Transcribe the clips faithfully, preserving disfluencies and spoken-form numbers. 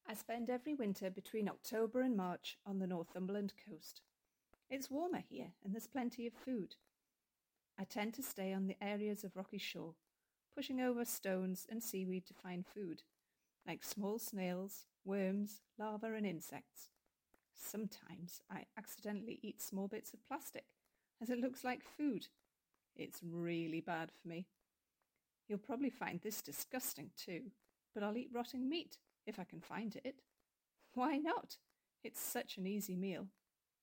I spend every winter between October and March on the Northumberland coast. It's warmer here and there's plenty of food. I tend to stay on the areas of rocky shore, pushing over stones and seaweed to find food, like small snails, worms, larvae and insects. Sometimes I accidentally eat small bits of plastic, as it looks like food. It's really bad for me. You'll probably find this disgusting too, but I'll eat rotting meat if I can find it. Why not? It's such an easy meal.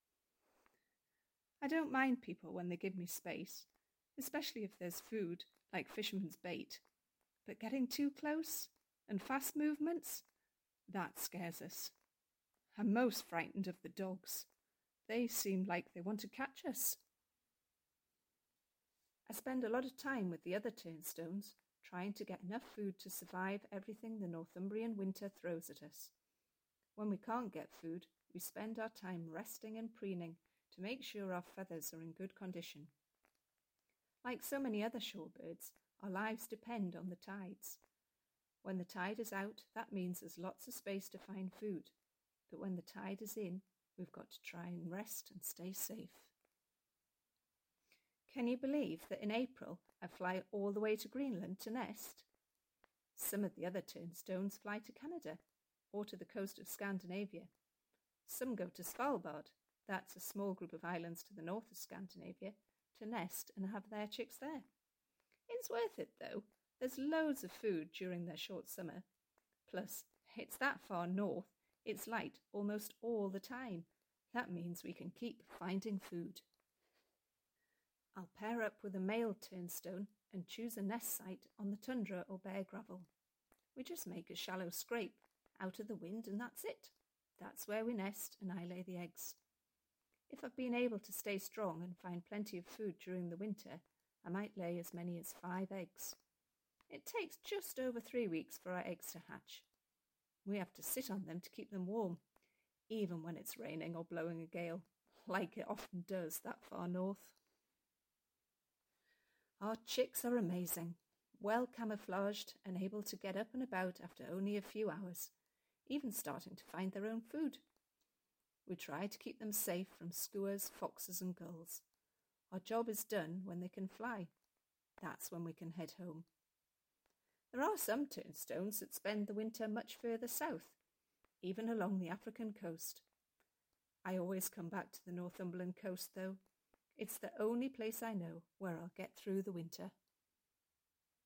I don't mind people when they give me space, especially if there's food, like fisherman's bait. But getting too close and fast movements, that scares us. I'm most frightened of the dogs. They seem like they want to catch us. I spend a lot of time with the other turnstones, trying to get enough food to survive everything the Northumbrian winter throws at us. When we can't get food, we spend our time resting and preening to make sure our feathers are in good condition. Like so many other shorebirds, our lives depend on the tides. When the tide is out, that means there's lots of space to find food. But when the tide is in, we've got to try and rest and stay safe. Can you believe that in April I fly all the way to Greenland to nest? Some of the other turnstones fly to Canada or to the coast of Scandinavia. Some go to Svalbard, that's a small group of islands to the north of Scandinavia, to nest and have their chicks there. It's worth it though. There's loads of food during their short summer. Plus, it's that far north, it's light almost all the time. That means we can keep finding food. I'll pair up with a male turnstone and choose a nest site on the tundra or bare gravel. We just make a shallow scrape out of the wind and that's it. That's where we nest and I lay the eggs. If I've been able to stay strong and find plenty of food during the winter, I might lay as many as five eggs. It takes just over three weeks for our eggs to hatch. We have to sit on them to keep them warm, even when it's raining or blowing a gale, like it often does that far north. Our chicks are amazing, well camouflaged and able to get up and about after only a few hours, even starting to find their own food. We try to keep them safe from skuas, foxes and gulls. Our job is done when they can fly. That's when we can head home. There are some turnstones that spend the winter much further south, even along the African coast. I always come back to the Northumberland coast though. It's the only place I know where I'll get through the winter.